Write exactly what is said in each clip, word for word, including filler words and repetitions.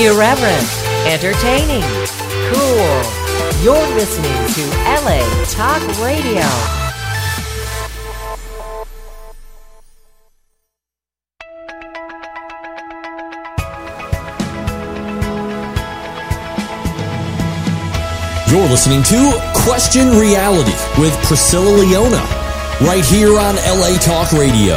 Irreverent, entertaining, cool. You're listening to L A Talk Radio. You're listening to Question Reality with Priscilla Leona, right here on L A Talk Radio.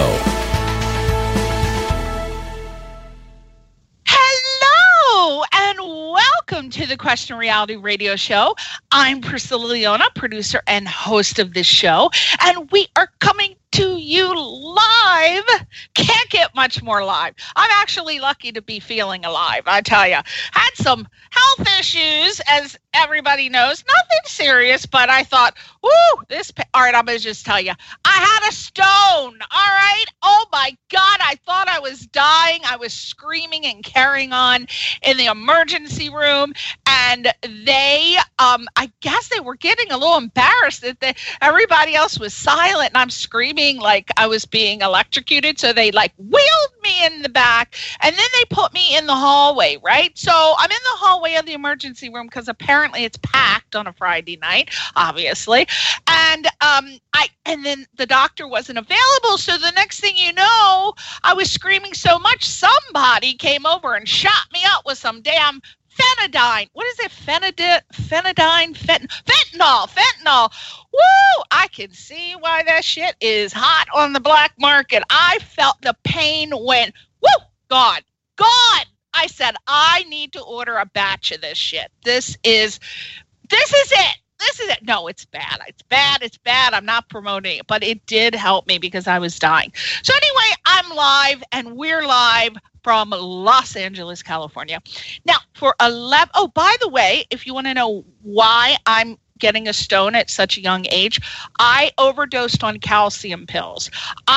Hello, and welcome to the Question Reality Radio Show. I'm Priscilla Leona, producer and host of this show, and we are coming to you live. Can't get much more live. I'm actually lucky to be feeling alive, I tell you. Had some health issues, as everybody knows. Nothing serious, but I thought, whoo, this... Pa- all right, I'm going to just tell you. I had a stone, all right? Oh, my God, I thought I was dying. I was screaming and carrying on in the emergency room, and they, um, I guess they were getting a little embarrassed that they, everybody else was silent, and I'm screaming like I was being electrocuted. So they like wheeled me in the back, and then they put me in the hallway, right? So I'm in the hallway of the emergency room because apparently it's packed on a Friday night, obviously. And um, I and then the doctor wasn't available. So the next thing you know, I was screaming so much, somebody came over and shot me up with some damn Phenidine. What is it? Phenidine, phenidine, fent- fentanyl, fentanyl. Woo! I can see why that shit is hot on the black market. I felt the pain when, woo, God, God. I said, I need to order a batch of this shit. This is, this is it. This is it. No, it's bad. It's bad. It's bad. I'm not promoting it, but it did help me because I was dying. So anyway, I'm live, and we're live from Los Angeles, California. Now, for eleven, oh, by the way, if you want to know why I'm getting a stone at such a young age, I overdosed on calcium pills.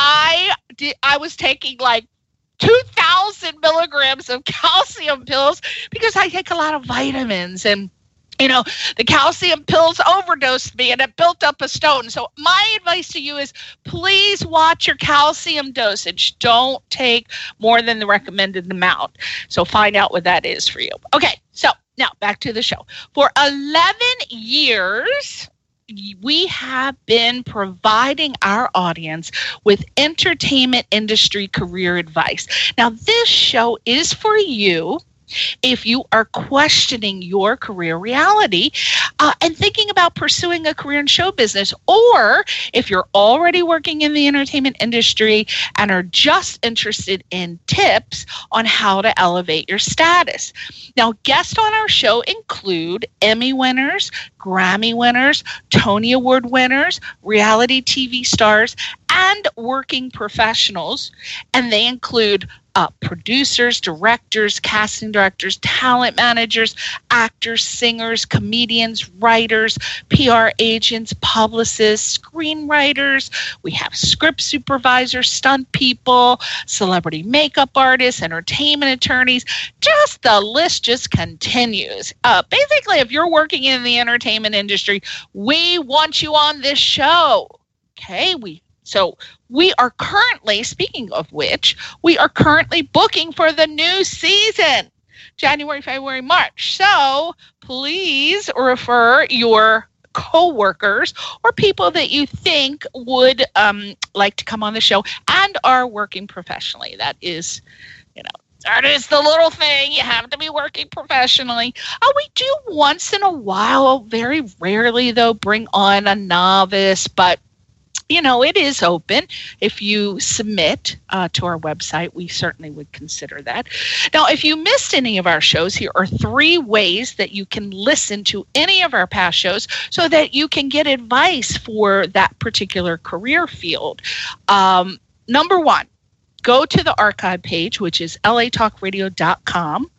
I did, I was taking like two thousand milligrams of calcium pills because I take a lot of vitamins, and you know, the calcium pills overdosed me and it built up a stone. So my advice to you is please watch your calcium dosage. Don't take more than the recommended amount. So find out what that is for you. Okay, so now back to the show. For eleven years, we have been providing our audience with entertainment industry career advice. Now, this show is for you if you are questioning your career reality uh, and thinking about pursuing a career in show business, or if you're already working in the entertainment industry and are just interested in tips on how to elevate your status. Now, guests on our show include Emmy winners, Grammy winners, Tony Award winners, reality T V stars, and working professionals, and they include Uh, producers, directors, casting directors, talent managers, actors, singers, comedians, writers, P R agents, publicists, screenwriters. We have script supervisors, stunt people, celebrity makeup artists, entertainment attorneys. Just the list just continues. Uh, basically, if you're working in the entertainment industry, we want you on this show. Okay, we So we are currently, speaking of which, we are currently booking for the new season, January, February, March. So please refer your coworkers or people that you think would um, like to come on the show and are working professionally. That is, you know, that is the little thing. You have to be working professionally. Oh, we do once in a while, very rarely though, bring on a novice, but you know, it is open. If you submit uh, to our website, we certainly would consider that. Now, if you missed any of our shows, here are three ways that you can listen to any of our past shows so that you can get advice for that particular career field. Um, number one, go to the archive page, which is L A talk radio dot com.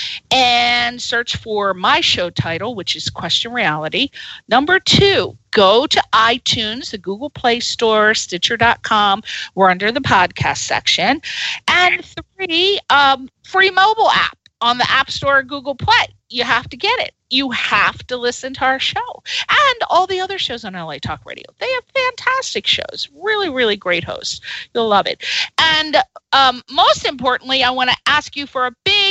And search for my show title, which is Question Reality. Number two, go to iTunes, the Google Play Store, Stitcher dot com. We're under the podcast section. And three, um, free mobile app on the App Store or Google Play. You have to get it. You have to listen to our show and all the other shows on L A Talk Radio. They have fantastic shows, really, really great hosts. You'll love it. And um, most importantly, I want to ask you for a big, big,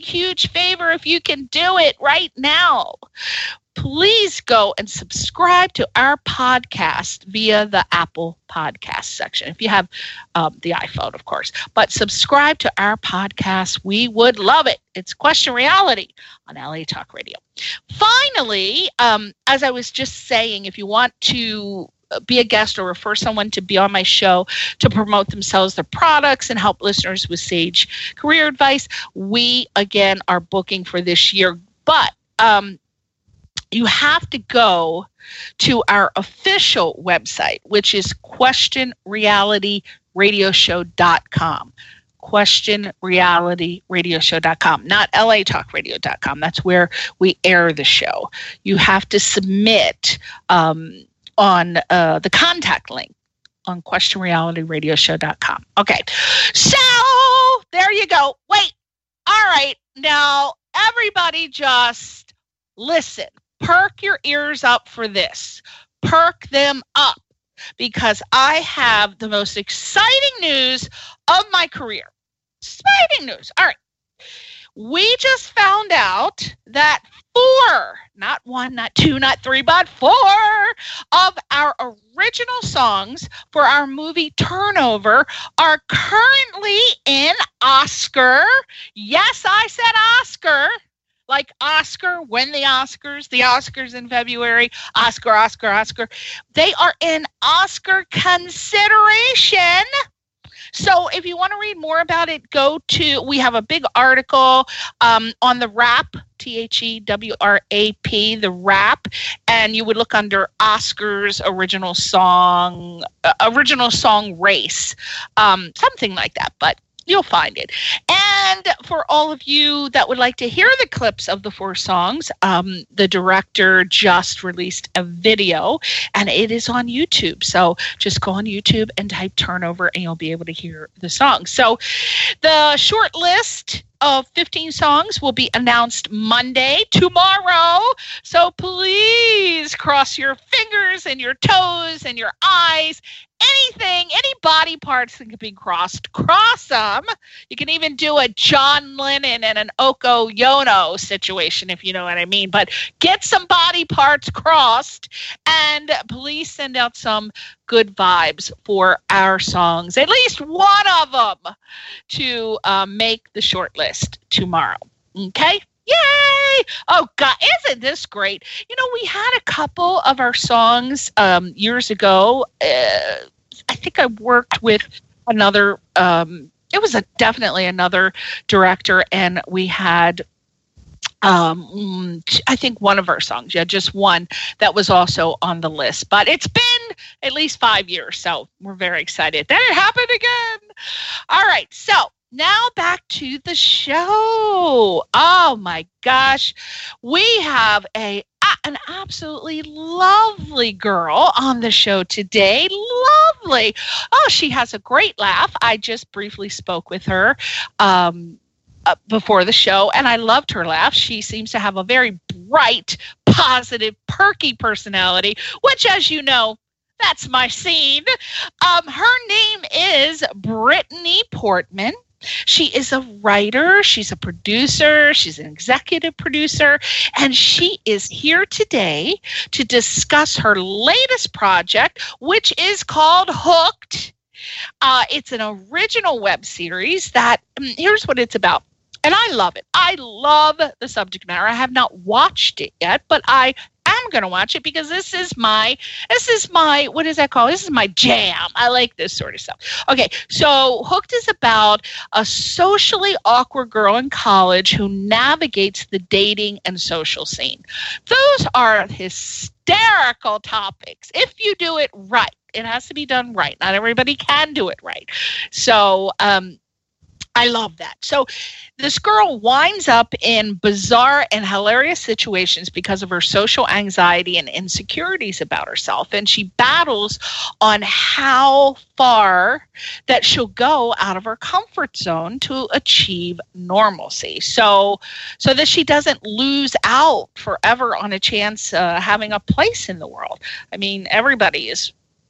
huge favor if you can do it right now. Please go and subscribe to our podcast via the Apple Podcast section. If you have um, the iPhone, of course. But subscribe to our podcast. We would love it. It's Question Reality on L A Talk Radio. Finally, um, as I was just saying, if you want to be a guest or refer someone to be on my show to promote themselves, their products, and help listeners with sage career advice, we, again, are booking for this year. But um, you have to go to our official website, which is question reality radio show dot com. question reality radio show dot com, not L A talk radio dot com. That's where we air the show. You have to submit um, on uh, the contact link on question reality radio show dot com. Okay, so there you go. Wait, all right, now everybody just listen. Perk your ears up for this. Perk them up, because I have the most exciting news of my career. Exciting news. All right. We just found out that four, not one, not two, not three, but four of our original songs for our movie Turnover are currently in Oscar. Yes, I said Oscar. Like Oscar, win the Oscars, the Oscars in February, Oscar, Oscar, Oscar. They are in Oscar consideration. So if you want to read more about it, go to, we have a big article um, on the Wrap, T H E W R A P, the Wrap, and you would look under Oscars original song, uh, original song race, um, something like that, but you'll find it. And for all of you that would like to hear the clips of the four songs, um, the director just released a video, and it is on YouTube. So just go on YouTube and type Turnover, and you'll be able to hear the songs. So the short list of fifteen songs will be announced Monday, tomorrow. So please cross your fingers and your toes and your eyes. Anything, any body parts that can be crossed, cross them. You can even do a John Lennon and an Oko Yono situation, if you know what I mean. But get some body parts crossed, and please send out some good vibes for our songs, at least one of them, to uh, make the short list tomorrow. Okay? Yay! Oh, God, isn't this great? You know, we had a couple of our songs um, years ago. Uh, I think I worked with another, um, it was a, definitely another director, and we had, um, I think one of our songs, yeah, just one that was also on the list. But it's been at least five years, so we're very excited that it happened again. All right, so now back to the show. Oh my gosh. We have a an absolutely lovely girl on the show today. Lovely. Oh, she has a great laugh. I just briefly spoke with her um, uh, before the show, and I loved her laugh. She seems to have a very bright, positive, perky personality, which, as you know, that's my scene. Um, her name is Brittany Portman. She is a writer, she's a producer, she's an executive producer, and she is here today to discuss her latest project, which is called Hooked. Uh, it's an original web series that, here's what it's about. And I love it. I love the subject matter. I have not watched it yet, but I am going to watch it because this is my, this is my, what is that called? This is my jam. I like this sort of stuff. Okay, so Hooked is about a socially awkward girl in college who navigates the dating and social scene. Those are hysterical topics if you do it right. It has to be done right. Not everybody can do it right. So, um, I love that. So this girl winds up in bizarre and hilarious situations because of her social anxiety and insecurities about herself. And she battles on how far that she'll go out of her comfort zone to achieve normalcy. So, so that she doesn't lose out forever on a chance uh, having a place in the world. I mean, everybody is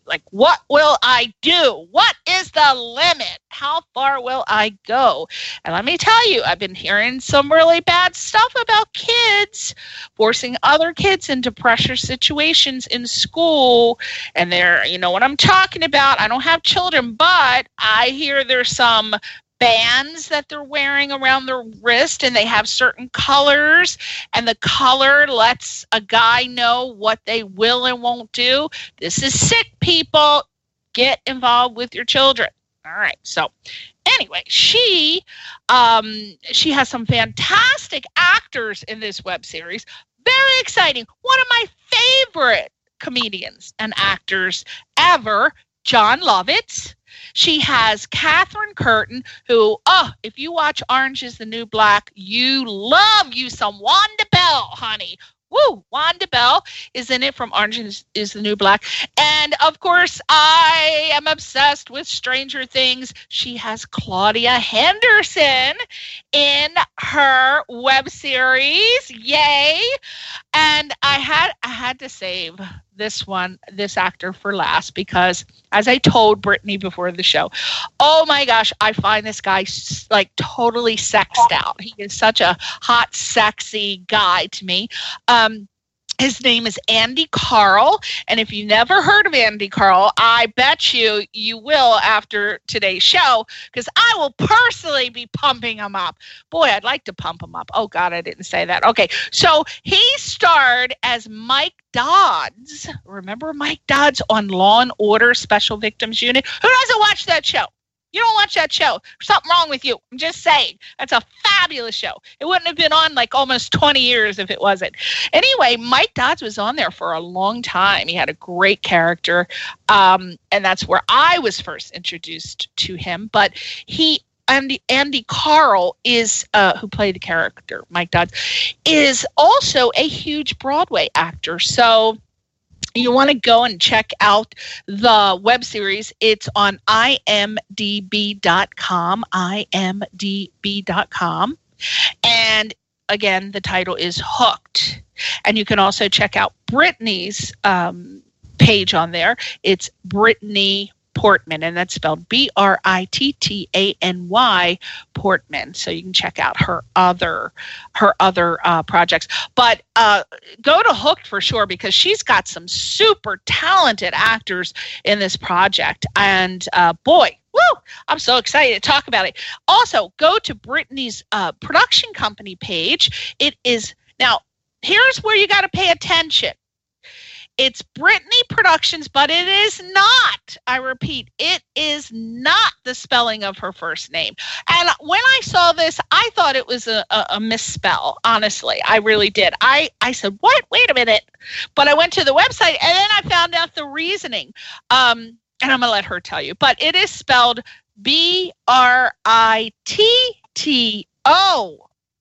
like, what will I do? What is the limit? How far will I go? And let me tell you, I've been hearing some really bad stuff about kids forcing other kids into pressure situations in school. And they're, you know what I'm talking about. I don't have children, but I hear there's some bands that they're wearing around their wrist, and they have certain colors, and the color lets a guy know what they will and won't do. This is sick, people. Get involved with your children. All right. So anyway, she um, she has some fantastic actors in this web series. Very exciting. One of my favorite comedians and actors ever, John Lovitz. She has Catherine Curtin, who, oh, if you watch Orange is the New Black, you love you some Wanda Bell, honey. Woo! Wanda Bell is in it from Orange is, is the New Black. And, of course, I am obsessed with Stranger Things. She has Claudia Henderson in her web series. Yay! And I had I had to save this one, this actor for last, because as I told Brittany before the show, oh my gosh, I find this guy like totally sexed out. He is such a hot, sexy guy to me. Um, His name is Andy Karl, and if you never heard of Andy Karl, I bet you you will after today's show, because I will personally be pumping him up. Boy, I'd like to pump him up. Oh, God, I didn't say that. Okay, so he starred as Mike Dodds. Remember Mike Dodds on Law and Order Special Victims Unit? Who doesn't watch that show? You don't watch that show. There's something wrong with you. I'm just saying. That's a fabulous show. It wouldn't have been on like almost twenty years if it wasn't. Anyway, Mike Dodds was on there for a long time. He had a great character. Um, and that's where I was first introduced to him. But he, Andy, Andy Karl, is, uh, who played the character, Mike Dodds, is also a huge Broadway actor. So you want to go and check out the web series. It's on I M D B dot com, I M D B dot com. And again, the title is Hooked. And you can also check out Brittany's um, page on there. It's Brittany Portman, and that's spelled B R I T T A N Y Portman. So you can check out her other her other uh, projects. But uh, go to Hooked for sure, because she's got some super talented actors in this project. And uh, boy, woo, I'm so excited to talk about it. Also, go to Brittany's uh, production company page. It is now. Here's where you got to pay attention. It's Brittany Productions, but it is not, I repeat, it is not the spelling of her first name. And when I saw this, I thought it was a, a, a misspell, honestly. I really did. I, I said, what? Wait a minute. But I went to the website, and then I found out the reasoning. Um, and I'm going to let her tell you. But it is spelled B R I T T O.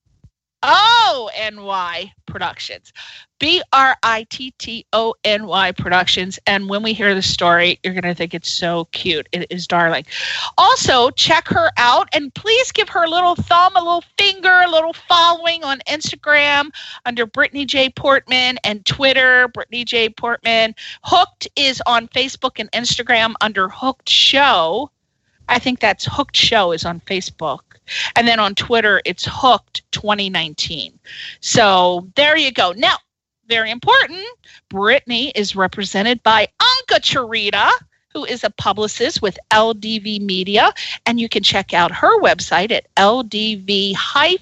O N Y Productions. B R I T T O N Y Productions. And when we hear the story, you're going to think it's so cute. It is darling. Also, check her out, and please give her a little thumb, a little finger, a little following on Instagram under Brittany J. Portman, and Twitter, Brittany J. Portman. Hooked is on Facebook and Instagram under Hooked Show. I think that's Hooked Show is on Facebook. And then on Twitter, it's Hooked twenty nineteen. So there you go. Now, very important, Brittany is represented by Anka Charita, who is a publicist with L D V Media. And you can check out her website at L D V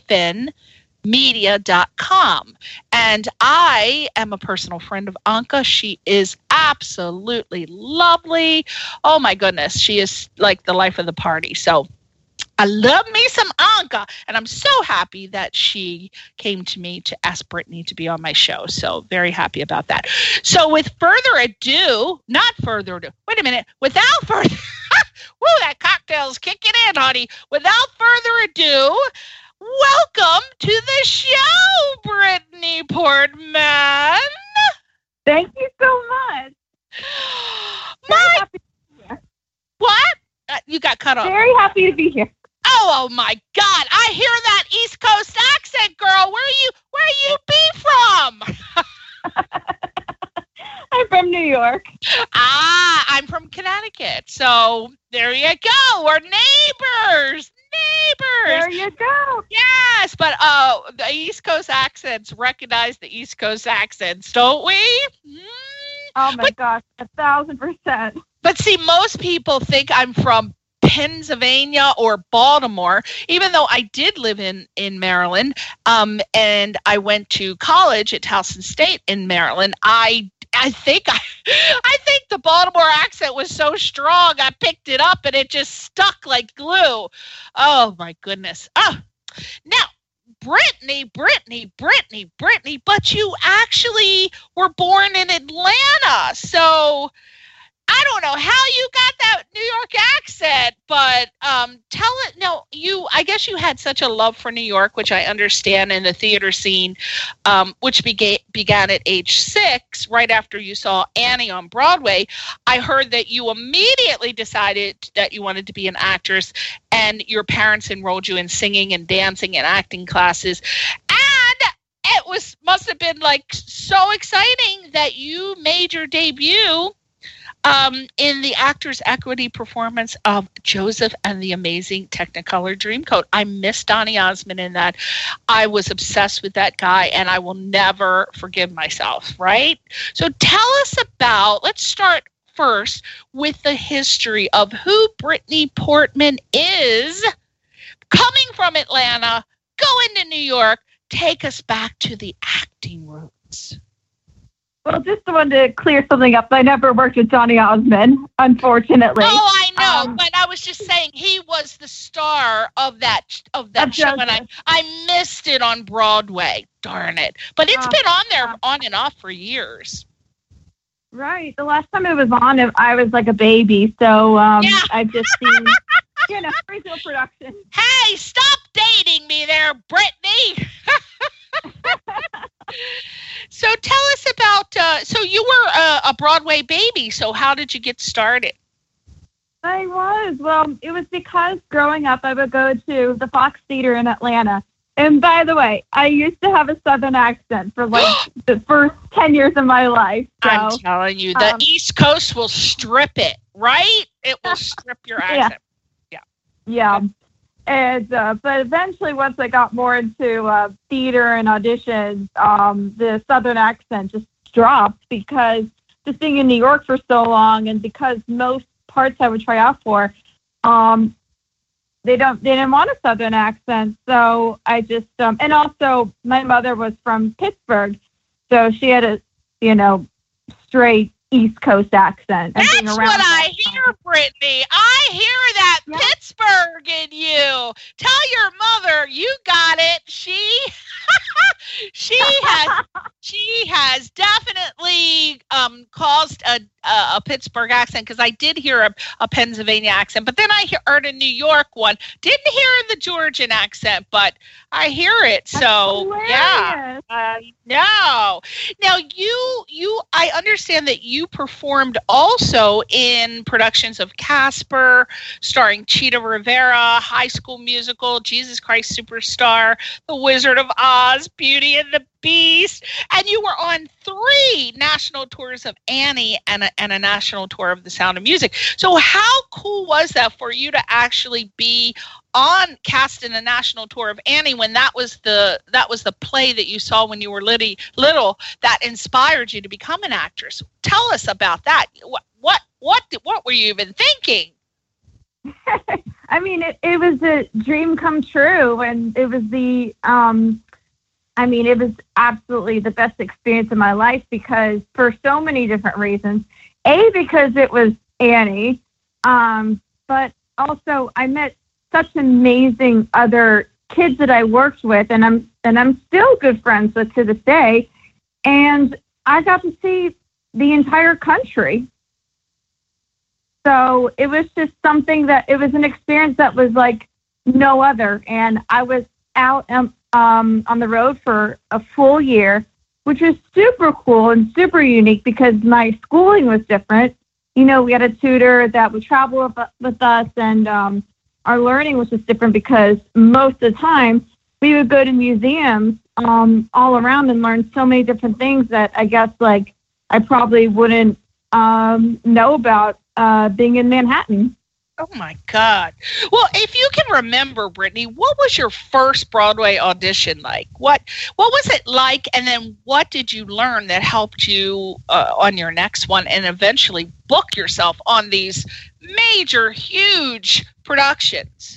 media dot com. And I am a personal friend of Anka. She is absolutely lovely. Oh, my goodness. She is like the life of the party. So I love me some Anka, and I'm so happy that she came to me to ask Brittany to be on my show. So very happy about that. So with further ado, not further ado, wait a minute, without further, woo, that cocktail's kicking in, honey. Without further ado, welcome to the show, Brittany Portman. Thank you so much. My, what? Uh, you got cut off. Very happy to be here. Oh, oh my God! I hear that East Coast accent, girl. Where you? Where you be from? I I'm from New York. Ah, I'm from Connecticut. So there you go. We're neighbors. Neighbors. There you go. Yes, but uh, the East Coast accents recognize the East Coast accents, don't we? Mm. Oh my but, gosh, a thousand percent. But see, most people think I'm from Pennsylvania or Baltimore, even though I did live in, in Maryland, um, and I went to college at Towson State in Maryland. I I think I, I think the Baltimore accent was so strong, I picked it up and it just stuck like glue. Oh my goodness. Oh, now, Brittany, Brittany, Brittany, Brittany, but you actually were born in Atlanta. So I don't know how you got that New York accent, but um, tell it. No, you. I guess you had such a love for New York, which I understand, in the theater scene, um, which began began at age six, right after you saw Annie on Broadway. I heard that you immediately decided that you wanted to be an actress, and your parents enrolled you in singing and dancing and acting classes, and it was must have been like so exciting that you made your debut Um, in the Actors Equity performance of Joseph and the Amazing Technicolor Dreamcoat. I miss Donny Osmond in that. I was obsessed with that guy, and I will never forgive myself, right? So tell us about, let's start first with the history of who Brittany Portman is, coming from Atlanta, going to New York. Take us back to the acting roots. Well, just wanted to clear something up. I never worked with Donny Osmond, unfortunately. Oh, I know, Um, but I was just saying he was the star of that of that Of show, and I, Joseph. I missed it on Broadway. Darn it! But it's Oh, been on there yeah. on and off for years. Right. The last time it was on, I was like a baby. So um, Yeah. I've just seen, you know, original production. Hey, stop dating me there, Brittany. So tell us about. Uh, so you were a, a Broadway baby. So how did you get started? I was. Well, it was because growing up, I would go to the Fox Theater in Atlanta. And by the way, I used to have a Southern accent for like the first ten years of my life. So, I'm telling you, the um, East Coast will strip it, right? It will strip your Yeah. accent. yeah. And, uh, but eventually, once I got more into uh, theater and auditions, um, the Southern accent just dropped because just being in New York for so long, and because most parts I would try out for, um, they don't, they didn't want a Southern accent. So I just, um, and also my mother was from Pittsburgh, so she had a, you know, straight East Coast accent. And That's being what around I that time- hear, Brittany. I hear that Yeah. Pittsburgh in you. Tell your mother you got it. She, she has, she has definitely um, caused a a, a Pittsburgh accent, because I did hear a, a Pennsylvania accent, but then I he- heard a New York one. Didn't hear the Georgian accent, but I hear it. That's So yeah. hilarious. Uh, no. Now you you I understand that you performed also in productions of Casper, starring Cheetah Rivera, High School Musical, Jesus Christ Superstar, The Wizard of Oz, Beauty and the Beast, and you were on three national tours of Annie and a, and a national tour of The Sound of Music. So how cool was that for you to actually be on cast in a national tour of Annie, when that was the that was the play that you saw when you were little, little that inspired you to become an actress? Tell us about that. What what what did, what were you even thinking? I mean, it, it was a dream come true, and it was the, um, I mean, it was absolutely the best experience of my life, because for so many different reasons. A, because it was Annie, um, but also I met such amazing other kids that I worked with, and I'm and I'm still good friends with to this day. And I got to see the entire country. So it was just something that, it was an experience that was like no other. And I was out um, um, on the road for a full year, which was super cool and super unique, because my schooling was different. You know, we had a tutor that would travel with, with us, and um, our learning was just different, because most of the time we would go to museums um, all around and learn so many different things that I guess like I probably wouldn't um, know about uh, being in Manhattan. Oh, my God. Well, if you can remember, Brittany, what was your first Broadway audition like? What what was it like? And then what did you learn that helped you uh, on your next one and eventually book yourself on these major, huge productions?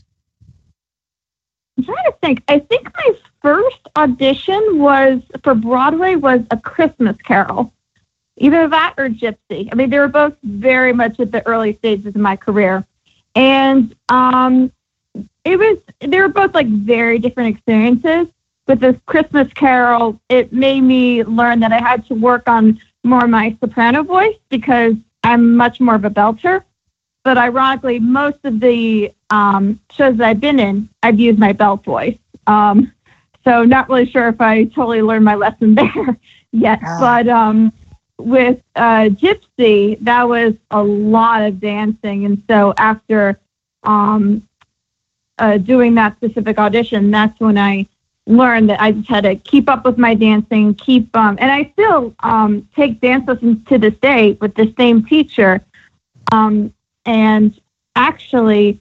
I'm trying to think. I think my first audition was for Broadway was A Christmas Carol. Either that or Gypsy. I mean, they were both very much at the early stages of my career. And um, it was, they were both like very different experiences. With this Christmas Carol, it made me learn that I had to work on more of my soprano voice because I'm much more of a belter. But ironically, most of the um, shows that I've been in, I've used my belt voice. Um, so not really sure if I totally learned my lesson there yet. Oh. But um, with uh, Gypsy, that was a lot of dancing. And so after um, uh, doing that specific audition, that's when I learned that I just had to keep up with my dancing, keep, um, and I still um, take dance lessons to this day with the same teacher. Um, and actually,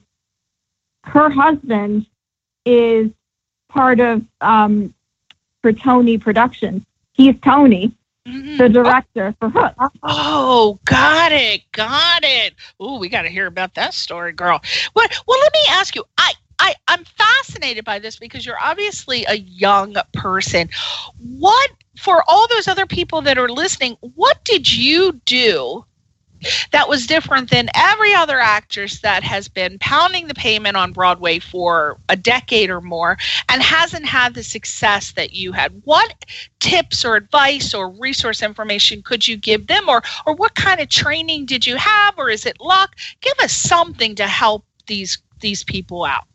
her husband is part of, um, for Tony Productions. He's Tony. Mm-hmm. The director for Hook. Oh, got it, got it. Oh, we got to hear about that story, girl. Well, well, let me ask you. I, I, I'm fascinated by this because you're obviously a young person. What, for all those other people that are listening, what did you do that was different than every other actress that has been pounding the pavement on Broadway for a decade or more and hasn't had the success that you had? What tips or advice or resource information could you give them, or or what kind of training did you have, or is it luck? Give us something to help these these people out.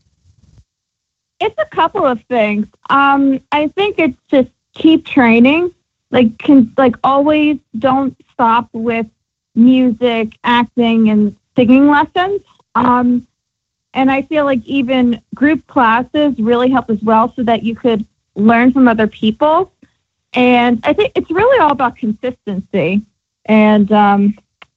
It's a couple of things. Um, I think it's just keep training. Like, can, like always don't stop with music, acting, and singing lessons. Um, and I feel like even group classes really help as well so that you could learn from other people. And I think it's really all about consistency. And um,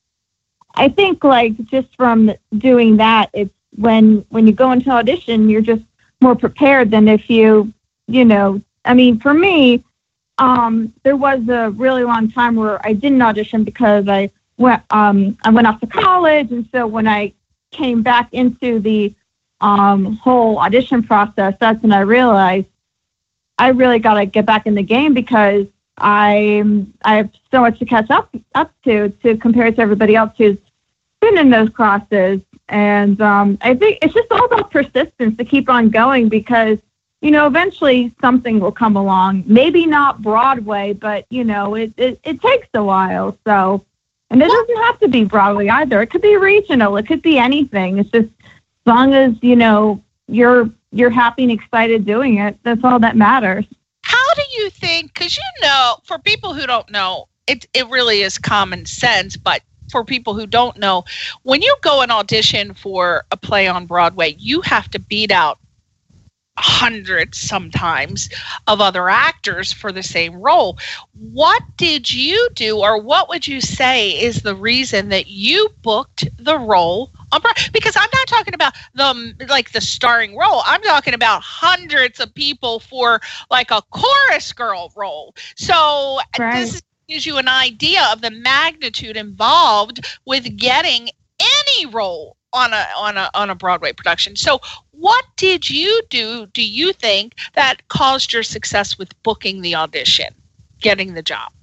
I think like just from doing that, it's when, when you go into audition, you're just more prepared than if you, you know, I mean, for me, um, there was a really long time where I didn't audition because I went, um, I went off to college. And so when I came back into the um, whole audition process, that's when I realized I really got to get back in the game because I I have so much to catch up up to to compare to everybody else who's been in those classes. And um, I think it's just all about persistence to keep on going because, you know, eventually something will come along. Maybe not Broadway, but, you know, it, it, it takes a while. So, and it doesn't have to be Broadway either. It could be regional. It could be anything. It's just as long as, you know, you're you're happy and excited doing it, that's all that matters. How do you think, because, you know, for people who don't know, it it really is common sense, but for people who don't know, when you go and audition for a play on Broadway, you have to beat out hundreds sometimes of other actors for the same role. What did you do, or what would you say is the reason that you booked the role on Broadway? Because I'm not talking about the like the starring role. I'm talking about hundreds of people for like a chorus girl role. So right. This gives you an idea of the magnitude involved with getting any role on a on a on a Broadway production. So what did you do, do you think, that caused your success with booking the audition, getting the job?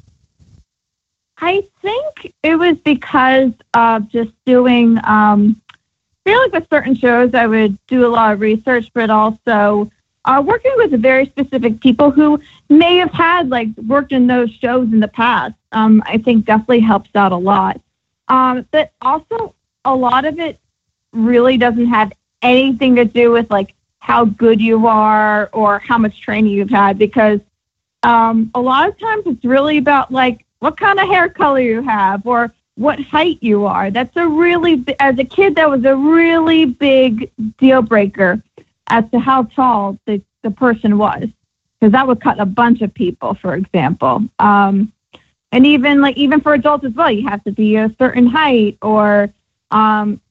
I think it was because of just doing, um, I feel like with certain shows, I would do a lot of research, but also uh, working with very specific people who may have had, like, worked in those shows in the past, um, I think definitely helps out a lot. Um, but also, a lot of it really doesn't have anything to do with like how good you are or how much training you've had, because um, a lot of times it's really about like what kind of hair color you have or what height you are. That's a really, as a kid, that was a really big deal breaker as to how tall the, the person was, because that would cut a bunch of people, for example. Um, and even like even for adults as well, you have to be a certain height, or um,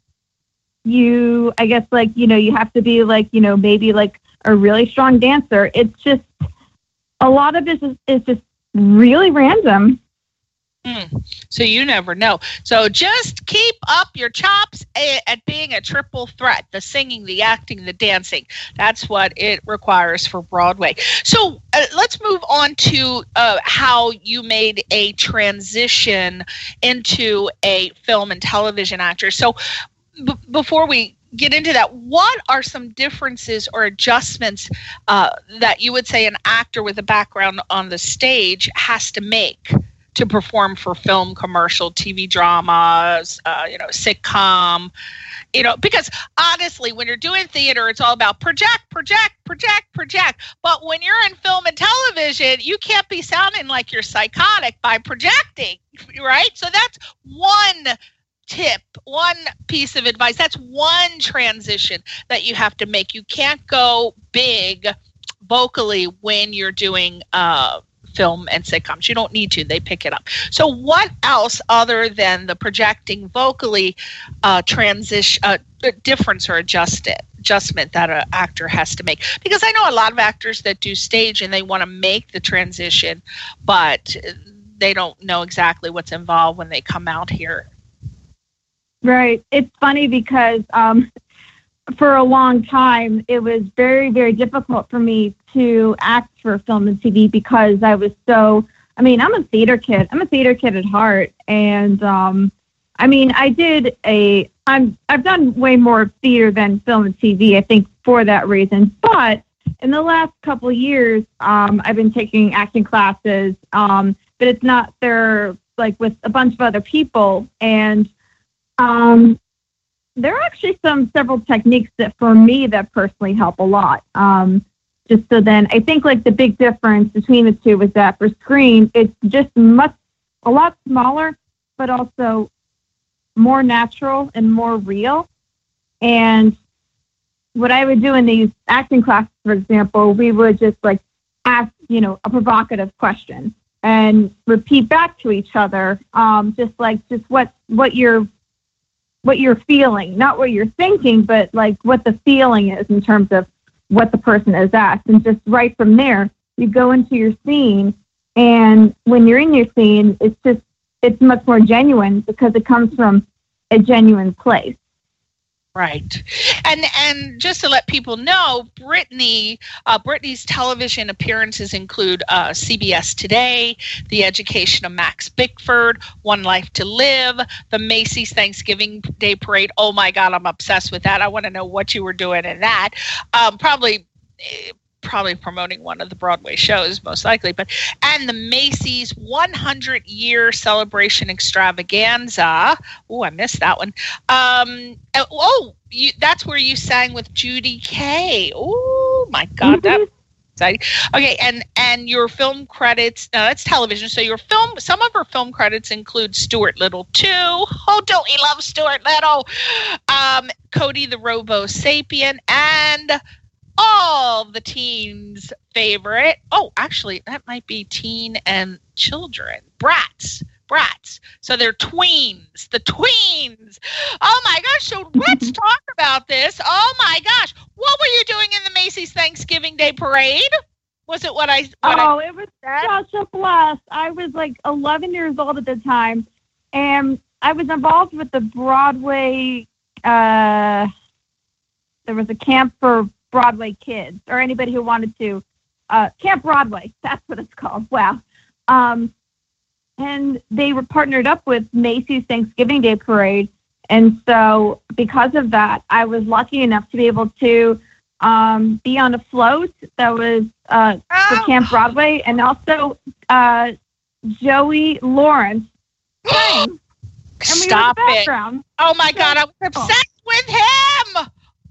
you, I guess, like, you know, you have to be like, you know, maybe like a really strong dancer. It's just a lot of this is, is just really random. Mm. So you never know. So just keep up your chops a- at being a triple threat: the singing, the acting, the dancing. That's what it requires for Broadway. So uh, let's move on to uh, how you made a transition into a film and television actor. So b- before we get into that, what are some differences or adjustments uh, that you would say an actor with a background on the stage has to make to perform for film, commercial, T V dramas, uh, you know, sitcom, you know, because honestly, when you're doing theater, it's all about project, project, project, project. But when you're in film and television, you can't be sounding like you're psychotic by projecting, right? So that's one tip, one piece of advice. That's one transition that you have to make. You can't go big vocally when you're doing uh film and sitcoms. You don't need to. They pick it up. So what else other than the projecting vocally uh, transition, uh, difference or adjusted, adjustment that an actor has to make? Because I know a lot of actors that do stage and they want to make the transition, but they don't know exactly what's involved when they come out here. Right. It's funny because um, for a long time, it was very, very difficult for me to act for film and T V because I was so, I mean, I'm a theater kid. I'm a theater kid at heart. And, um, I mean, I did a, I'm, I've done way more theater than film and T V, I think, for that reason. But in the last couple of years, um, I've been taking acting classes, um, but it's not, they're like with a bunch of other people. And, um, there are actually some several techniques that for me that personally help a lot. Um, just so then I think like the big difference between the two is that for screen, it's just much, a lot smaller, but also more natural and more real. And what I would do in these acting classes, for example, we would just like ask, you know, a provocative question and repeat back to each other. Um, just like, just what, what you're, what you're feeling, not what you're thinking, but like what the feeling is in terms of what the person has asked. And just right from there, you go into your scene. And when you're in your scene, it's just, it's much more genuine because it comes from a genuine place. Right. And and just to let people know, Brittany, uh, Brittany's television appearances include uh, C B S Today, The Education of Max Bickford, One Life to Live, the Macy's Thanksgiving Day Parade. Oh my God, I'm obsessed with that. I want to know what you were doing in that. Um, probably... probably promoting one of the Broadway shows, most likely, but and the Macy's one hundred year celebration extravaganza. Oh, I missed that one. Um, oh, you, that's where you sang with Judy Kaye. Oh my God, Mm-hmm. that. Exciting. Okay, and and your film credits. No, that's television. So your film, some of her film credits include Stuart Little too. Oh, don't we love Stuart Little? Um, Cody the Robo Sapien, and all the teens' favorite. Oh, actually, that might be teen and children. Bratz. Bratz. So they're tweens. The tweens. Oh, my gosh. So let's talk about this. Oh, my gosh. What were you doing in the Macy's Thanksgiving Day Parade? Was it what I what Oh, I it was such a blast. I was like eleven years old at the time, and I was involved with the Broadway, uh, there was a camp for Broadway kids or anybody who wanted to, uh, Camp Broadway, that's what it's called. Wow. Um, and they were partnered up with Macy's Thanksgiving Day Parade. And so because of that, I was lucky enough to be able to um, be on a float that was uh, for Oh. Camp Broadway, and also uh, Joey Lawrence sang. And we Stop were in the it. background. Oh, my God. I was obsessed with him.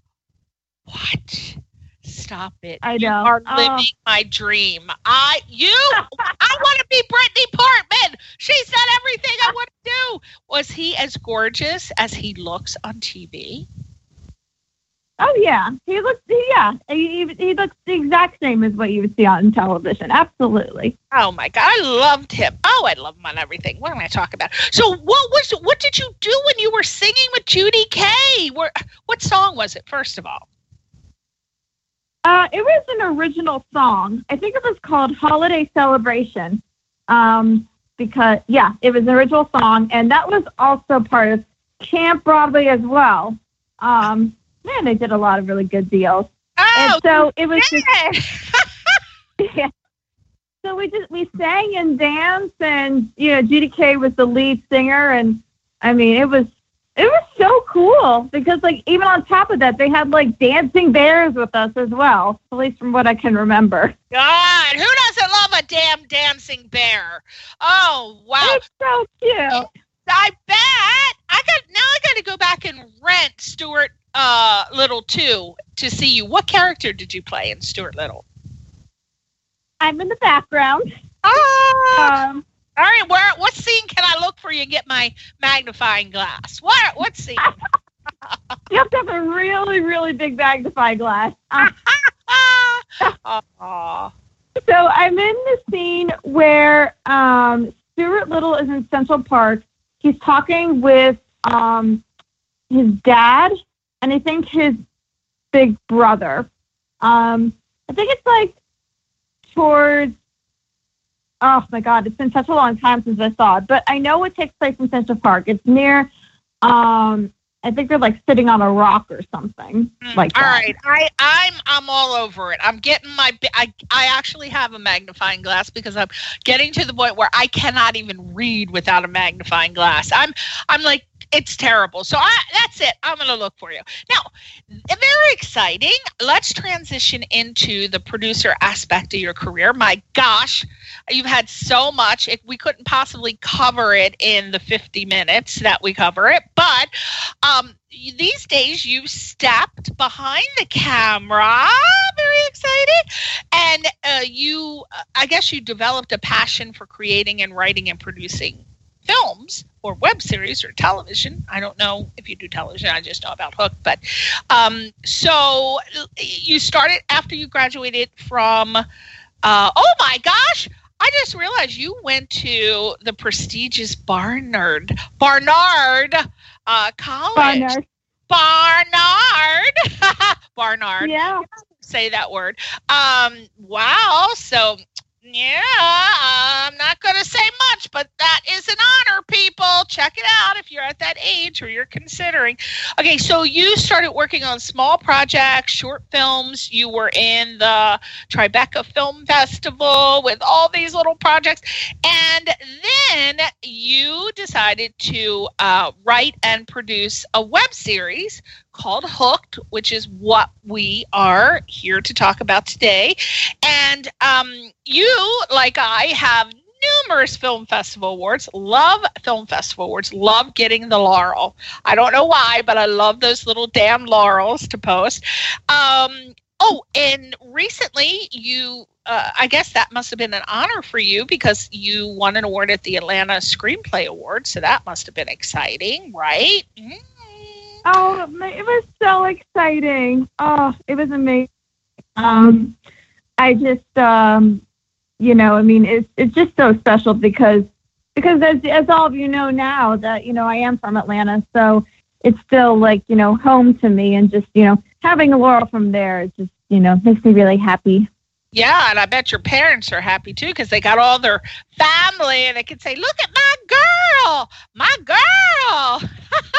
What? Stop it. I You know. are Oh. living my dream. I, you, I want to be Brittany Portman. She's done everything I want to do. Was he as gorgeous as he looks on T V? Oh yeah, he looks. Yeah, he, he looks the exact same as what you would see on television. Absolutely. Oh my God, I loved him. Oh, I love him on everything. What am I talking about? So, what was what did you do when you were singing with Judy Kaye? Where, what song was it? First of all, uh, it was an original song. I think it was called "Holiday Celebration." Um, because yeah, it was an original song, and that was also part of Camp Broadway as well. Um, Man, they did a lot of really good deals. Oh, and so it was yeah. just, yeah. So we just we sang and danced, and you know, Judy Kaye was the lead singer, and I mean, it was it was so cool because like even on top of that, they had like dancing bears with us as well. At least from what I can remember. God, who doesn't love a damn dancing bear? Oh wow, It's so cute. I bet I got now. I got to go back and rent Stuart uh, Little too to see you. What character did you play in Stuart Little? I'm in the background. Ah, Um, all right. Where? What scene can I look for you and get my magnifying glass? What? What scene? you have to have a really, really big magnifying glass. Um, Aw. So I'm in the scene where um, Stuart Little is in Central Park. He's talking with um, his dad, and I think his big brother. Um, I think it's like towards, oh my God, it's been such a long time since I saw it, but I know it takes place in Central Park. It's near, um, I think they're like sitting on a rock or something Mm, like all that. right, I, I'm I'm all over it. I'm getting my I I actually have a magnifying glass because I'm getting to the point where I cannot even read without a magnifying glass. I'm I'm like it's terrible. So I, that's it. I'm going to look for you. Now, very exciting. Let's transition into the producer aspect of your career. My gosh, you've had so much. If we couldn't possibly cover it in the fifty minutes that we cover it. But um, these days you've stepped behind the camera. Very exciting. And uh, you, I guess you developed a passion for creating and writing and producing films or web series or television. I don't know if you do television. I just know about Hook. But um, so you started after you graduated from, uh, oh my gosh, I just realized you went to the prestigious Barnard, Barnard uh, College. Barnard. Barnard. Barnard. Yeah. Say that word. Um, wow. So yeah, I'm not going to say much, but that is an honor, people. Check it out if you're at that age or you're considering. Okay, so you started working on small projects, short films. You were in the Tribeca Film Festival with all these little projects. And then you decided to uh, write and produce a web series called Hooked, which is what we are here to talk about today. And um, you, like I, have numerous film festival awards, love film festival awards, love getting the laurel. I don't know why, but I love those little damn laurels to post. Um, oh, and recently you, uh, I guess that must have been an honor for you because you won an award at the Atlanta Screenplay Award, so that must have been exciting, right? Mm. Oh, it was so exciting. Oh, it was amazing. Um, I just, um, you know, I mean, it's it's just so special because because as as all of you know now that, you know, I am from Atlanta, so it's still like, you know, home to me, and just, you know, having a laurel from there, it just, you know, makes me really happy. Yeah, and I bet your parents are happy too because they got all their family and they can say, "Look at my girl, my girl."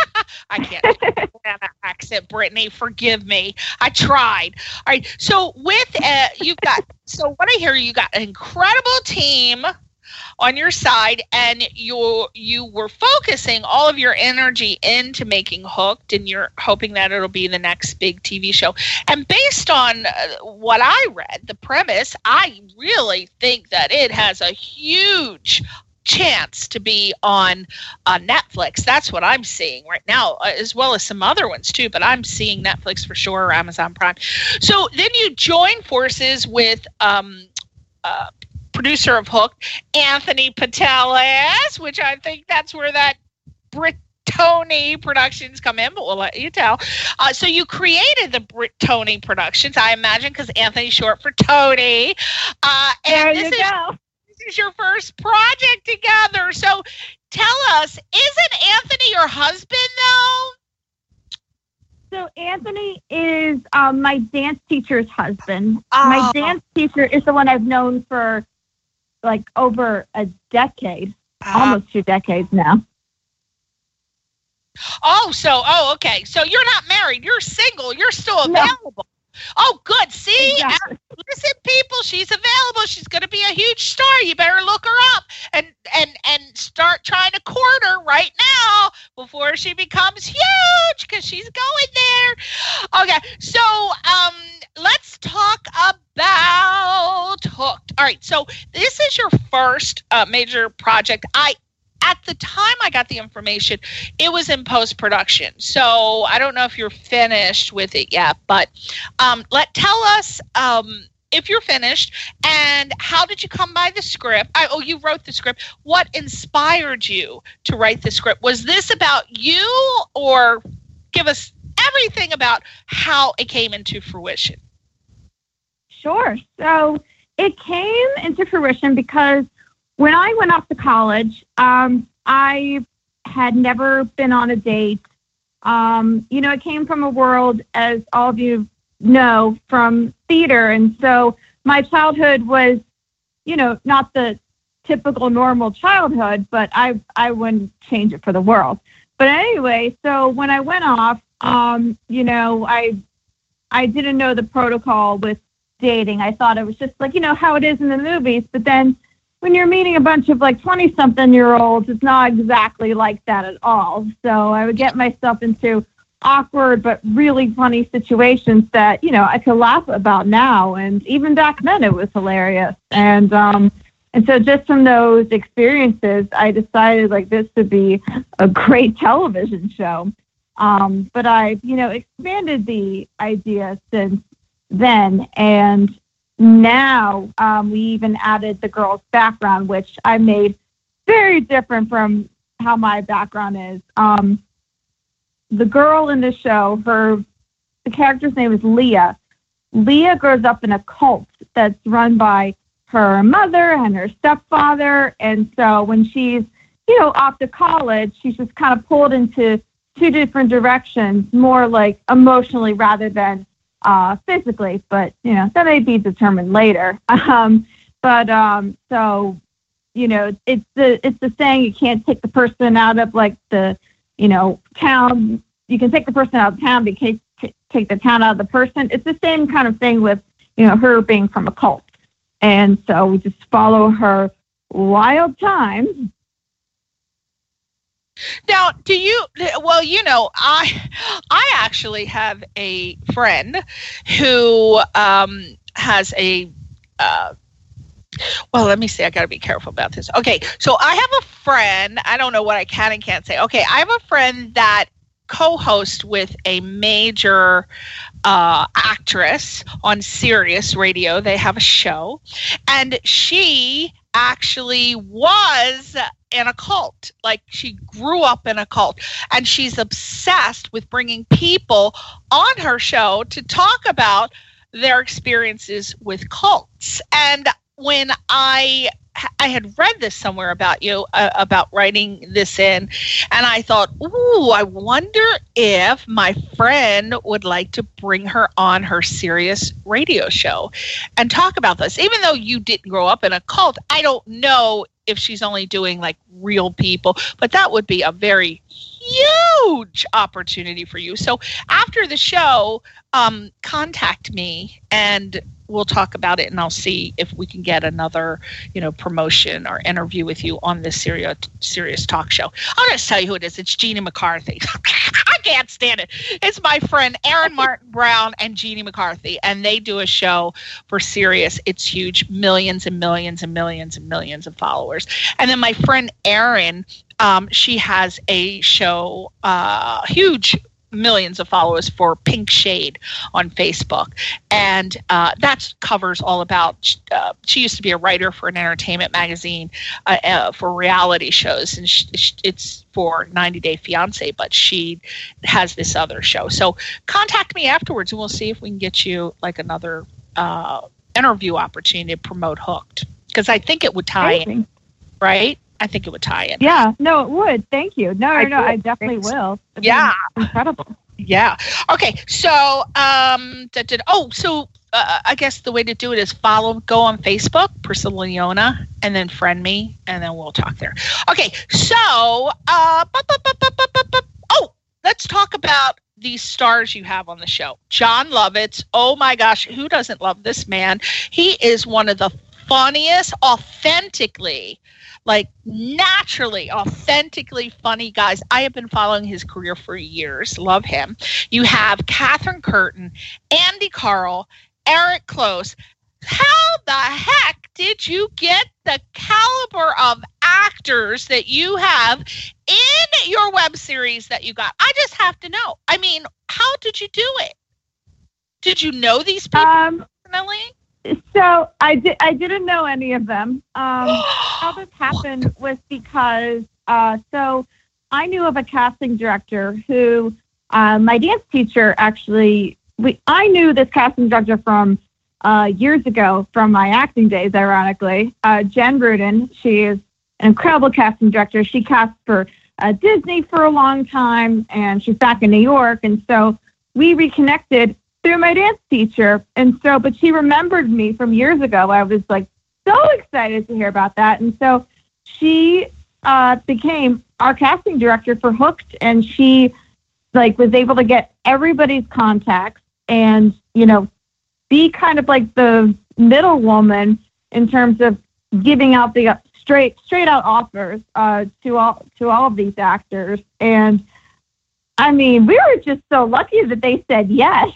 I can't do that accent, Brittany. Forgive me. I tried. All right. So with uh, you've got. So what I hear, you got an incredible team on your side, and you you were focusing all of your energy into making Hooked, and you're hoping that it'll be the next big T V show. And based on uh, what I read, the premise, I really think that it has a huge chance to be on uh, Netflix. That's what I'm seeing right now, uh, as well as some other ones too, but I'm seeing Netflix for sure, or Amazon Prime. So then you join forces with um, uh, producer of Hooked, Anthony Patelis, which I think that's where that Brit Brittoni Productions come in, but we'll let you tell. Uh, so you created the Brittoni Productions, I imagine, because Anthony's short for Tony. Uh, and there this you is, go. This is your first project together. So tell us, isn't Anthony your husband, though? So Anthony is um, my dance teacher's husband. Oh. My dance teacher is the one I've known for like over a decade, Uh, almost two decades now. Oh, so, oh, okay. So you're not married. You're single. You're still available. No. Oh, good. See? Exactly. Listen, people, she's available. She's going to be a huge star. You better look her up and, and, and start trying to court her right now before she becomes huge, because she's going there. Okay, so um, let's talk about Hooked. All right, so this is your first uh, major project. I At the time I got the information, it was in post-production. So I don't know if you're finished with it yet, but um, let tell us um, if you're finished, and how did you come by the script? I, oh, you wrote the script. What inspired you to write the script? Was this about you, or give us everything about how it came into fruition? Sure. So it came into fruition because when I went off to college, um, I had never been on a date. Um, you know, I came from a world, as all of you know, from theater. And so my childhood was, you know, not the typical normal childhood, but I, I wouldn't change it for the world. But anyway, so when I went off, um, you know, I, I didn't know the protocol with dating. I thought it was just like, you know, how it is in the movies. But then when you're meeting a bunch of like twenty-something-year-olds, it's not exactly like that at all. So I would get myself into awkward but really funny situations that, you know, I could laugh about now. And even back then it was hilarious. And um, and so just from those experiences, I decided like this would be a great television show. Um, but I, you know, expanded the idea since then. And now um, we even added the girl's background, which I made very different from how my background is. Um, the girl in the show, her the character's name is Leah. Leah grows up in a cult that's run by her mother and her stepfather. And so when she's, you know, off to college, she's just kind of pulled into two different directions, more like emotionally rather than uh, physically. But, you know, that may be determined later. Um, but um, so, you know, it's the it's the saying, you can't take the person out of like the, you know, town. You can take the person out of town, but you can't t- take the town out of the person. It's the same kind of thing with, you know, her being from a cult. And so we just follow her wild times. Now, do you, well, you know, I I actually have a friend who um, has a, uh, well, let me see, I got to be careful about this. Okay, so I have a friend, I don't know what I can and can't say. Okay, I have a friend that co-hosts with a major uh, actress on Sirius Radio. They have a show, and she actually was in a cult. Like, she grew up in a cult, and she's obsessed with bringing people on her show to talk about their experiences with cults. And when I I had read this somewhere about you, uh, about writing this in, and I thought, ooh, I wonder if my friend would like to bring her on her Sirius Radio show and talk about this. Even though you didn't grow up in a cult, I don't know if she's only doing like real people, but that would be a very huge opportunity for you. So after the show, um, contact me and we'll talk about it, and I'll see if we can get another, you know, promotion or interview with you on this Sirius, Sirius talk show. I'll just tell you who it is. It's Jeannie McCarthy. I can't stand it. It's my friend Aaron Martin Brown and Jeannie McCarthy, and they do a show for Sirius. It's huge, millions and millions and millions and millions of followers. And then my friend Erin, um, she has a show, uh, huge millions of followers for Pink Shade on Facebook. And uh, that covers all about, uh, she used to be a writer for an entertainment magazine uh, uh, for reality shows. And she, she, it's for ninety day fiance, but she has this other show. So contact me afterwards and we'll see if we can get you like another uh, interview opportunity to promote Hooked. Because I think it would tie in, right? I think it would tie in. Yeah, no, it would. Thank you. No, I no, do. I definitely will. It'd Yeah. Incredible. Yeah. Okay. So, um, that did, oh, so uh, I guess the way to do it is follow, go on Facebook, Priscilla Leona, and then friend me, and then we'll talk there. Okay. So, uh, bu- bu- bu- bu- bu- bu- bu- oh, let's talk about these stars you have on the show. John Lovitz. Oh my gosh. Who doesn't love this man? He is one of the funniest, authentically, like naturally, authentically funny guys. I have been following his career for years. Love him. You have Catherine Curtin, Andy Carl, Eric Close. How the heck did you get the caliber of actors that you have in your web series that you got? I just have to know. I mean, how did you do it? Did you know these people Um, personally? So I did. I didn't know any of them. Um, how this happened was because uh, so I knew of a casting director who uh, my dance teacher actually. We I knew this casting director from uh, years ago from my acting days. Ironically, uh, Jen Rudin. She is an incredible casting director. She cast for uh, Disney for a long time, and she's back in New York. And so we reconnected through my dance teacher. And so, but she remembered me from years ago. I was like so excited to hear about that. And so she uh, became our casting director for Hooked. And she like was able to get everybody's contacts and, you know, be kind of like the middle woman in terms of giving out the uh, straight, straight out offers uh, to all, to all of these actors. And I mean, we were just so lucky that they said yes.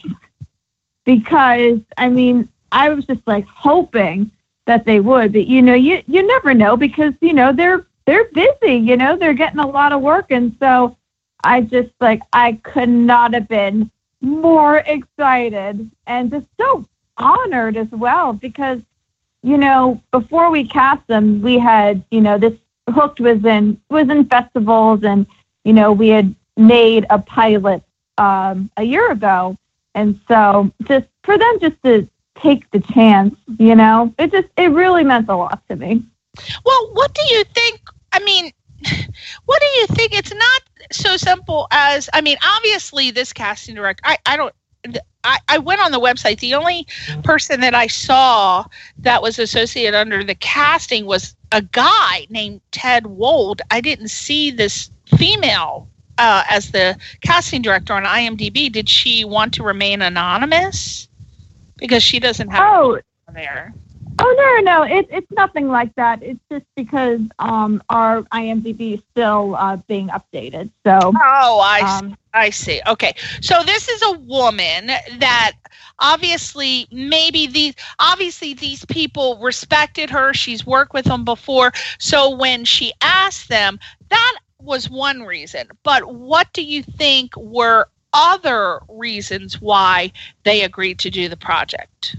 Because, I mean, I was just like hoping that they would, but you know, you, you never know because, you know, they're, they're busy, you know, they're getting a lot of work. And so I just like, I could not have been more excited and just so honored as well because, you know, before we cast them, we had, you know, this Hooked was in, was in festivals and, you know, we had made a pilot um, a year ago. And so just for them just to take the chance, you know, it just, it really meant a lot to me. Well, what do you think? I mean, what do you think? It's not so simple as, I mean, obviously this casting director, I, I don't, I, I went on the website. The only person that I saw that was associated under the casting was a guy named Ted Wold. I didn't see this female Uh, as the casting director on IMDb. Did she want to remain anonymous? Because she doesn't have oh, on there. Oh, no, no, it, it's nothing like that. It's just because um, our IMDb is still uh, being updated. So. Oh, I, um, see. I see. Okay. So this is a woman that obviously maybe these, obviously these people respected her. She's worked with them before. So when she asked them, that was one reason, but what do you think were other reasons why they agreed to do the project?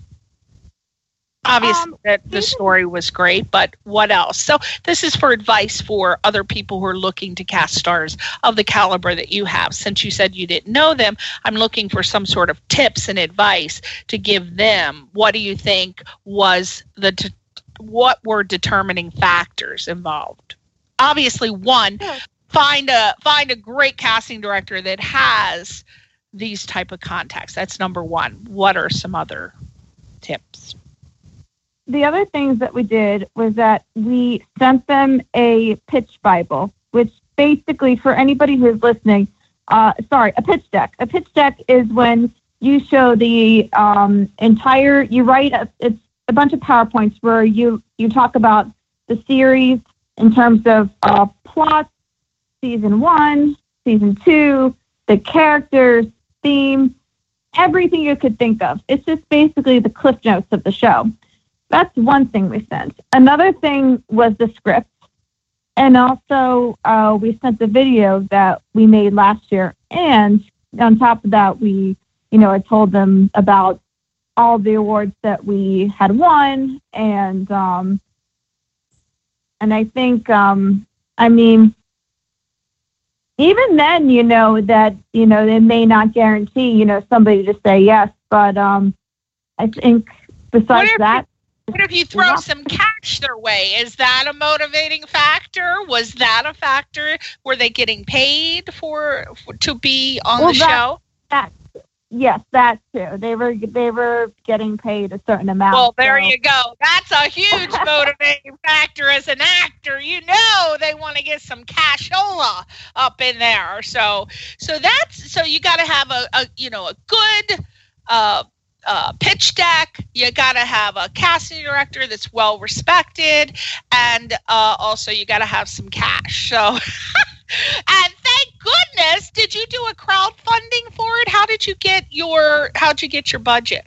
Obviously, um, that the story was great, but what else? So this is for advice for other people who are looking to cast stars of the caliber that you have. Since you said you didn't know them, I'm looking for some sort of tips and advice to give them. What do you think was the, de- what were determining factors involved? Obviously, one, Sure. find a find a great casting director that has these type of contacts. That's number one. What are some other tips? The other things that we did was that we sent them a pitch Bible, which basically for anybody who's listening, uh, sorry, a pitch deck. A pitch deck is when you show the um, entire, you write, a, it's a bunch of PowerPoints where you, you talk about the series in terms of uh, plot, season one, season two, the characters, theme, everything you could think of. It's just basically the cliff notes of the show. That's one thing we sent. Another thing was the script. And also uh, we sent the video that we made last year. And on top of that, we, you know, I told them about all the awards that we had won. And, um, and I think, um, I mean, even then, you know, that, you know, they may not guarantee, you know, somebody to say yes. But um, I think besides that. What if you throw some cash their way? Is that a motivating factor? Was that a factor? Were they getting paid for, for to be on well, the that, show? That, yes, that too. They were they were getting paid a certain amount. Well, there so. you go. That's a huge motivating factor as an actor. You know they want to get some cashola up in there. So so that's so you got to have a, a you know a good. Uh, Uh, pitch deck. You got to have a casting director that's well respected, and uh, also you got to have some cash. So, and thank goodness, did you do a crowdfunding for it? How did you get your How did you get your budget?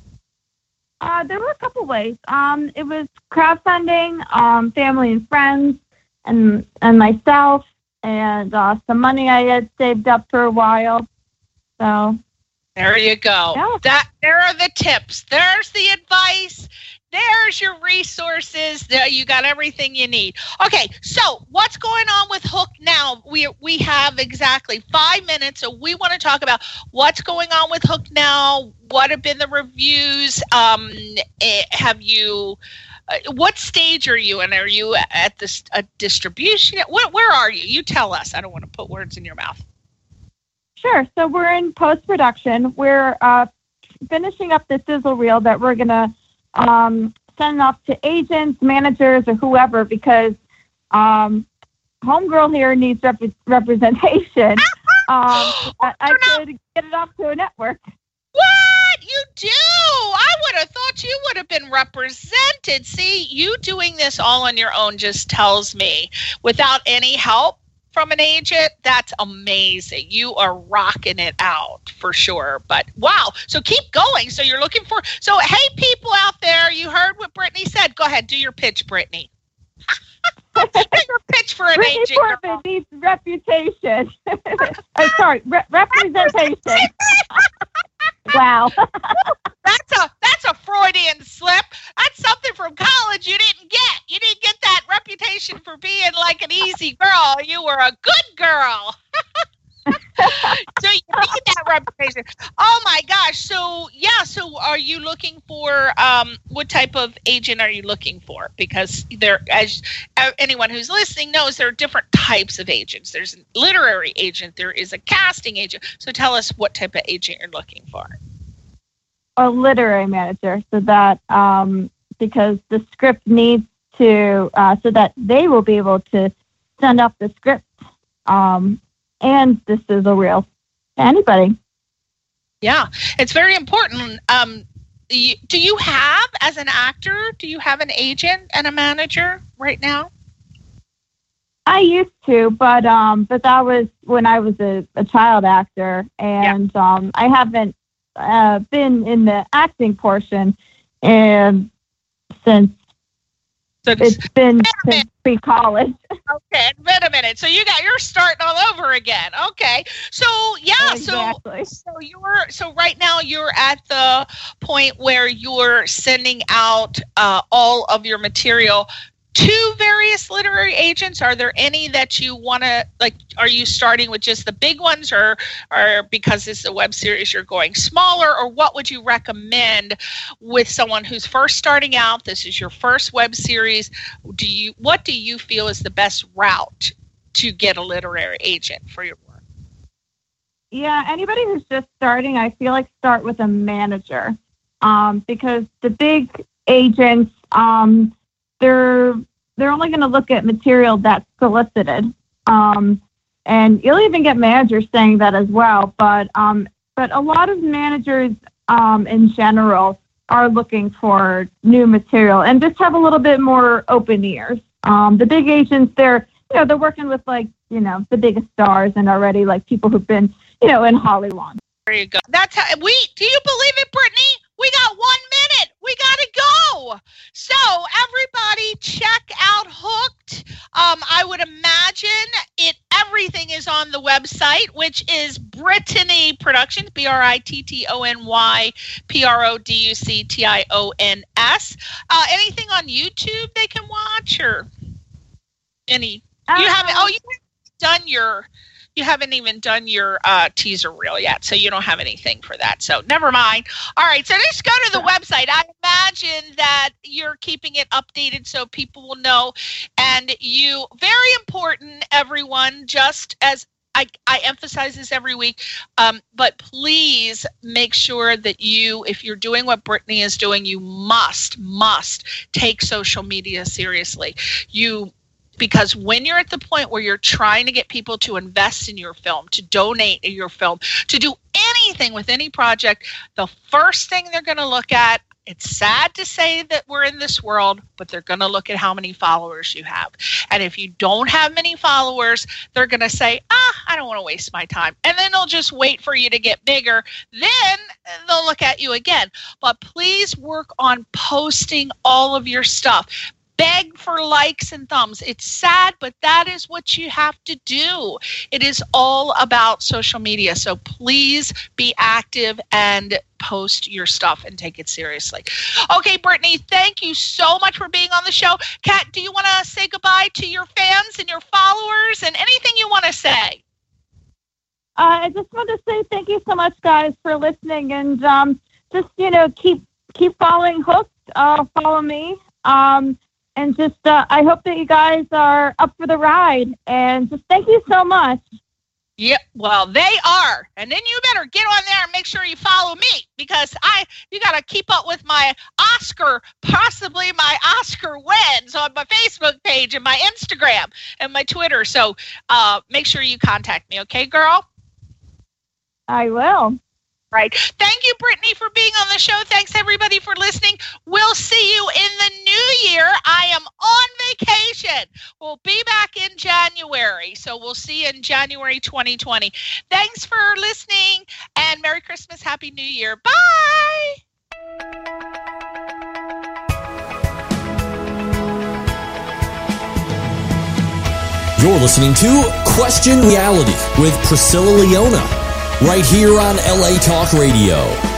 Uh, there were a couple ways. Um, it was crowdfunding, um, family and friends, and and myself, and uh, some money I had saved up for a while. So. There you go. Yeah. That there are the tips. There's the advice. There's your resources. There you got everything you need. Okay, so what's going on with Hook now? We we have exactly five minutes, so we want to talk about what's going on with Hook now. What have been the reviews? Um, eh, have you? Uh, what stage are you in? Are you at this a distribution? Where, where are you? You tell us. I don't want to put words in your mouth. Sure. So we're in post-production. We're uh, finishing up the sizzle reel that we're going to um, send off to agents, managers, or whoever, because um, Homegirl here needs rep- representation. um, I, I could get it off to a network. What? You do? I would have thought you would have been represented. See, you doing this all on your own just tells me, without any help from an agent, that's amazing. You are rocking it out for sure. But wow, so keep going. So you're looking for, so hey, people out there, you heard what Brittany said. Go ahead, do your pitch, Brittany. Do your pitch for an Brittany agent. Portman needs reputation. uh, sorry, re- representation. Wow. That's a that's a Freudian slip. That's something from college you didn't get. You didn't get that reputation for being like an easy girl. You were a good girl. So you need that reputation. Oh my gosh. So yeah, so are you looking for um what type of agent are you looking for? Because there, as uh, anyone who's listening knows, there are different types of agents. There's a literary agent, there is a casting agent. So tell us what type of agent you're looking for. A literary manager, so that um, because the script needs to, uh, so that they will be able to send up the script um, and the sizzle reel to anybody. Yeah, it's very important. Um, you, do you have, as an actor, do you have an agent and a manager right now? I used to, but um, but that was when I was a, a child actor, and yeah. um, I haven't uh, been in the acting portion and since so it's been since pre-college. Okay, wait a minute. So you got you're starting all over again. Okay, so yeah, exactly. so so you're so right now you're at the point where you're sending out uh, all of your material to various literary agents. Are there any that you want to, like, are you starting with just the big ones, or, or because this is a web series, you're going smaller, or what would you recommend with someone who's first starting out? This is your first web series. Do you, what do you feel is the best route to get a literary agent for your work? Yeah, anybody who's just starting, I feel like start with a manager, um, because the big agents, um, they're they're only going to look at material that's solicited, um, and you'll even get managers saying that as well. But um, but a lot of managers um, in general are looking for new material and just have a little bit more open ears. Um, the big agents, they're you know they're working with like you know the biggest stars and already like people who've been you know in Hollywood. There you go. That's how we. Do you believe it, Brittany? We got one minute. We got to go. So everybody check out Hooked. Um, I would imagine it. Everything is on the website, which is Brittany Productions, B R I T T O N Y P R O D U C T I O N S. Uh, anything on YouTube they can watch, or any? You Uh, haven't. Oh, you haven't done your. You haven't even done your uh, teaser reel yet, so you don't have anything for that. So never mind. All right, so just go to the website. I imagine that you're keeping it updated so people will know. And you, very important, everyone, just as I, I emphasize this every week, um, but please make sure that you, if you're doing what Brittany is doing, you must, must take social media seriously. You Because when you're at the point where you're trying to get people to invest in your film, to donate in your film, to do anything with any project, the first thing they're going to look at, it's sad to say that we're in this world, but they're going to look at how many followers you have. And if you don't have many followers, they're going to say, ah, I don't want to waste my time. And then they'll just wait for you to get bigger. Then they'll look at you again. But please work on posting all of your stuff. Beg for likes and thumbs. It's sad, but that is what you have to do. It is all about social media. So please be active and post your stuff and take it seriously. Okay, Brittany, thank you so much for being on the show. Kat, do you want to say goodbye to your fans and your followers and anything you want to say? Uh, I just want to say thank you so much, guys, for listening, and um, just, you know, keep keep following Hooked. Uh, follow me. Um, And just, uh, I hope that you guys are up for the ride. And just thank you so much. Yep, well, they are. And then you better get on there and make sure you follow me, because I, you got to keep up with my Oscar, possibly my Oscar wins on my Facebook page and my Instagram and my Twitter. So uh, make sure you contact me. Okay, girl? I will. Right. Thank you, Brittany, for being on the show. Thanks, everybody, for listening. We'll see you in the new year. I am on vacation. We'll be back in January. So we'll see you in January twenty twenty. Thanks for listening, and Merry Christmas, Happy New Year. Bye. You're listening to Question Reality with Priscilla Leona, right here on L A Talk Radio.